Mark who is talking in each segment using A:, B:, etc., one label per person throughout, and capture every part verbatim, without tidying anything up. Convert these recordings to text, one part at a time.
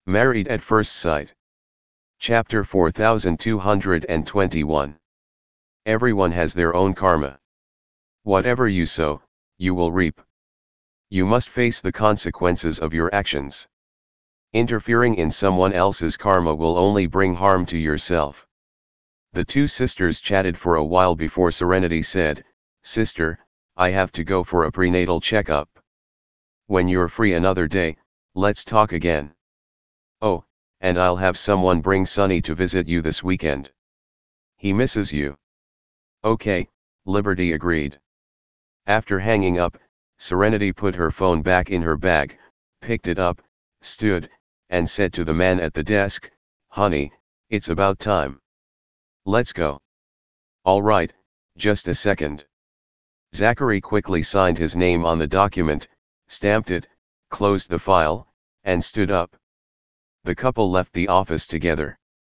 A: Married at First Sight. Chapter four thousand two hundred twenty-one. Everyone has their own karma. Whatever you sow, you will reap. You must face the consequences of your actions. Interfering in someone else's karma will only bring harm to yourself. The two sisters chatted for a while before Serenity said, "Sister, I have to go for a prenatal checkup. When you're free another day, let's talk again. Oh, and I'll have someone bring Sunny to visit you this weekend. He misses you." "Okay," Liberty agreed. After hanging up, Serenity put her phone back in her bag, picked it up, stood, and said to the man at the desk, "Honey, it's about time. Let's go." "All right, just a second." Zachary quickly signed his name on the document, stamped it, closed the file, and stood up. The couple left the office together.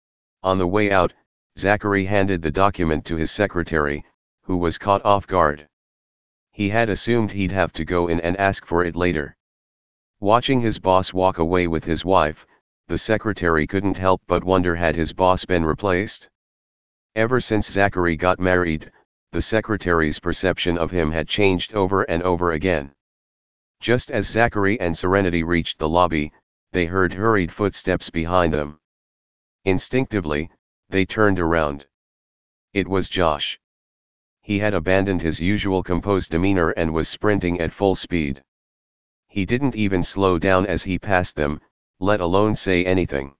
A: On the way out, Zachary handed the document to his secretary, who was caught off guard. He had assumed he'd have to go in and ask for it later. Watching his boss walk away with his wife, the secretary couldn't help but wonder, had his boss been replaced? Ever since Zachary got married, the secretary's perception of him had changed over and over again. Just as Zachary and Serenity reached the lobby, they heard hurried footsteps behind them. Instinctively, they turned around. It was Josh. He had abandoned his usual composed demeanor and was sprinting at full speed. He didn't even slow down as he passed them, let alone say anything.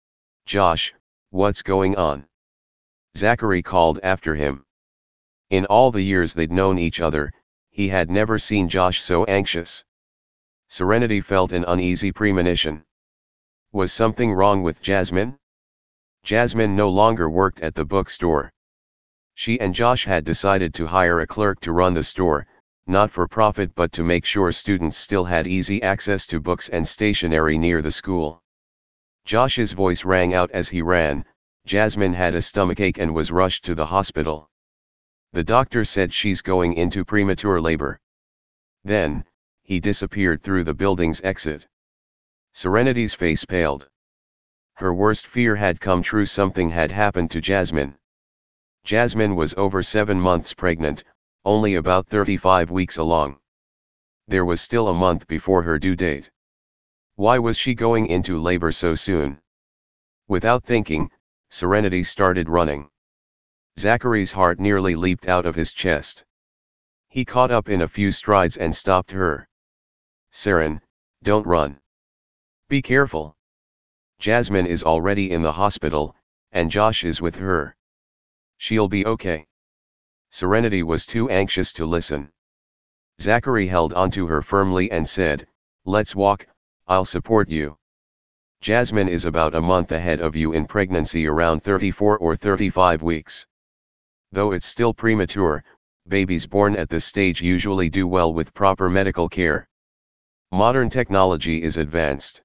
A: "Josh, what's going on?" Zachary called after him. In all the years they'd known each other, he had never seen Josh so anxious. Serenity felt an uneasy premonition. Was something wrong with Jasmine? Jasmine no longer worked at the bookstore. She and Josh had decided to hire a clerk to run the store, not for profit but to make sure students still had easy access to books and stationery near the school. Josh's voice rang out as he ran. Jasmine had a stomachache and was rushed to the hospital. The doctor said she's going into premature labor. Then, he disappeared through the building's exit. Serenity's face paled. Her worst fear had come true. Something had happened to Jasmine. Jasmine was over seven months pregnant, only about thirty-five weeks along. There was still a month before her due date. Why was she going into labor so soon? Without thinking, Serenity started running. Zachary's heart nearly leaped out of his chest. He caught up in a few strides and stopped her. "Seren, don't run. Be careful. Jasmine is already in the hospital, and Josh is with her. She'll be okay." Serenity was too anxious to listen. Zachary held onto her firmly and said, "Let's walk, I'll support you. Jasmine is about a month ahead of you in pregnancy, around thirty-four or thirty-five weeks. Though it's still premature, babies born at this stage usually do well with proper medical care. Modern technology is advanced.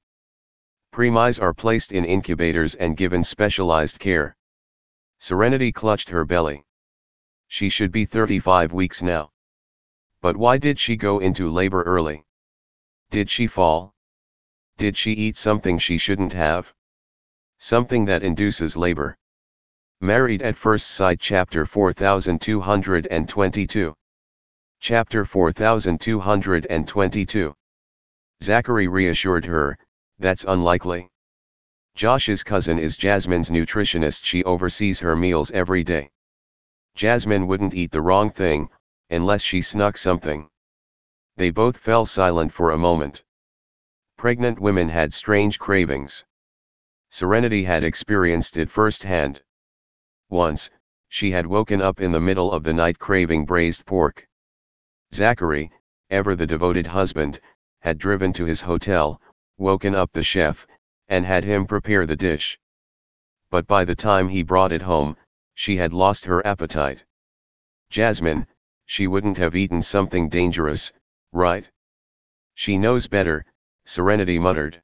A: Preemies are placed in incubators and given specialized care." Serenity clutched her belly. She should be thirty-five weeks now. But why did she go into labor early? Did she fall? Did she eat something she shouldn't have? Something that induces labor. Married at First Sight. Chapter four thousand two hundred twenty-two. Chapter four thousand two hundred twenty-two. Zachary reassured her, "That's unlikely. Josh's cousin is Jasmine's nutritionist. She oversees her meals every day. Jasmine wouldn't eat the wrong thing, unless she snuck something." They both fell silent for a moment. Pregnant women had strange cravings. Serenity had experienced it firsthand. Once, she had woken up in the middle of the night craving braised pork. Zachary, ever the devoted husband, had driven to his hotel, woken up the chef, and had him prepare the dish. But by the time he brought it home, she had lost her appetite. Jasmine, she wouldn't have eaten something dangerous, right? "She knows better," Serenity muttered.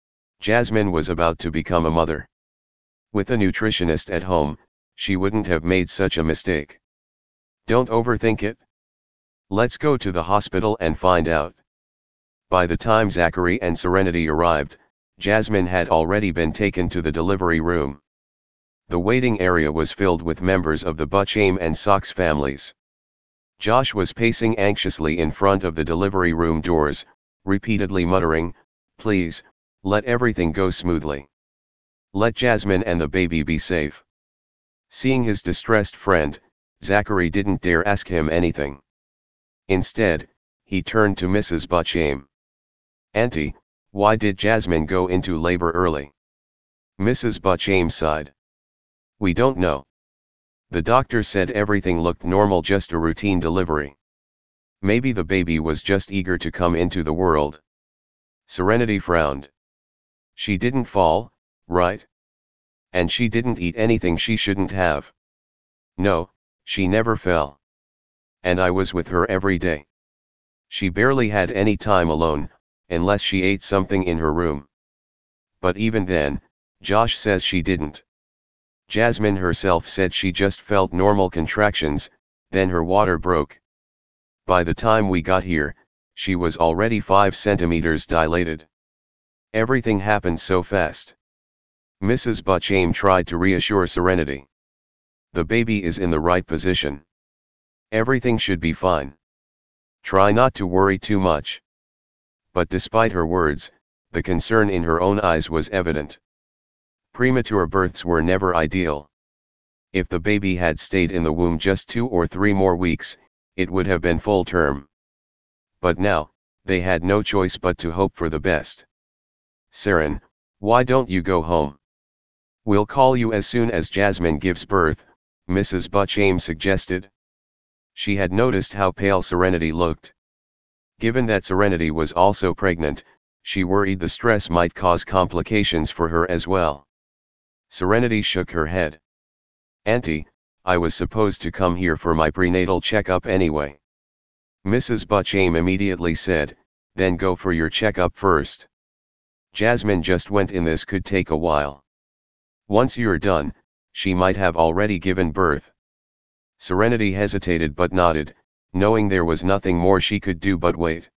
A: Jasmine was about to become a mother. With a nutritionist at home, she wouldn't have made such a mistake. "Don't overthink it. Let's go to the hospital and find out." By the time Zachary and Serenity arrived, Jasmine had already been taken to the delivery room. The waiting area was filled with members of the Buchheim and Sachs families. Josh was pacing anxiously in front of the delivery room doors, repeatedly muttering, "Please, let everything go smoothly. Let Jasmine and the baby be safe." Seeing his distressed friend, Zachary didn't dare ask him anything. Instead, he turned to Missus Buchheim. "Auntie, why did Jasmine go into labor early?" Missus Buchheim sighed. "We don't know. The doctor said everything looked normal, just a routine delivery. Maybe the baby was just eager to come into the world." Serenity frowned. "She didn't fall, right? And she didn't eat anything she shouldn't have." "No, she never fell. And I was with her every day. She barely had any time alone, unless she ate something in her room. But even then, Josh says she didn't. Jasmine herself said she just felt normal contractions, then her water broke. By the time we got here, she was already five centimeters dilated. Everything happened so fast." Missus Buchheim tried to reassure Serenity. "The baby is in the right position. Everything should be fine. Try not to worry too much." But despite her words, the concern in her own eyes was evident. Premature births were never ideal. If the baby had stayed in the womb just two or three more weeks, it would have been full term. But now, they had no choice but to hope for the best. "Seren, why don't you go home? We'll call you as soon as Jasmine gives birth," Missus Buchheim suggested. She had noticed how pale Serenity looked. Given that Serenity was also pregnant, she worried the stress might cause complications for her as well. Serenity shook her head. "Auntie, I was supposed to come here for my prenatal checkup anyway." Missus Buchheim immediately said, "Then go for your checkup first. Jasmine just went in, this could take a while. Once you're done, she might have already given birth." Serenity hesitated but nodded, knowing there was nothing more she could do but wait.